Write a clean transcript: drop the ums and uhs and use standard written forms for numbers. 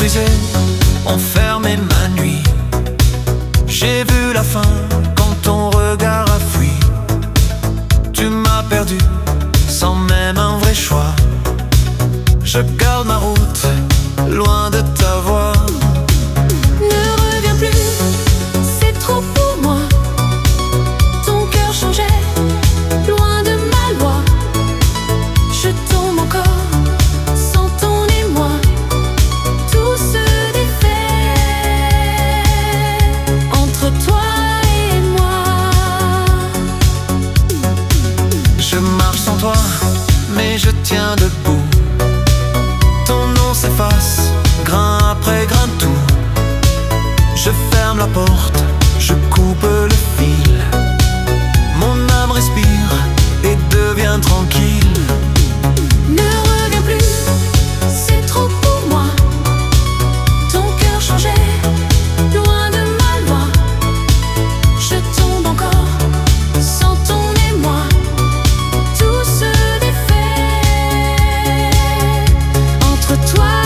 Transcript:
épuisé ont fermé ma nuit. J'ai vu la fin quand ton regard a fui. Tu m'as perdu sans même un vrai choix. Je garde ma route loin de ta voix. Ne reviens plus, c'est trop pour moi. Ton cœur changeait, loin de ma loi. Je tombe encore, sans ton émoi. Tout se défait entre toi et moi. Je marche sans toi, mais je tiens debout. Ton nom s'efface, grain après grain de tout. Je ferme la porte, je coupe le fil. Mon âme respire et devient tranquille. Ne reviens plus, c'est trop pour moi. Ton cœur changeait, loin de ma loi. Je tombe encore, sans ton émoi. Tout se défait entre toi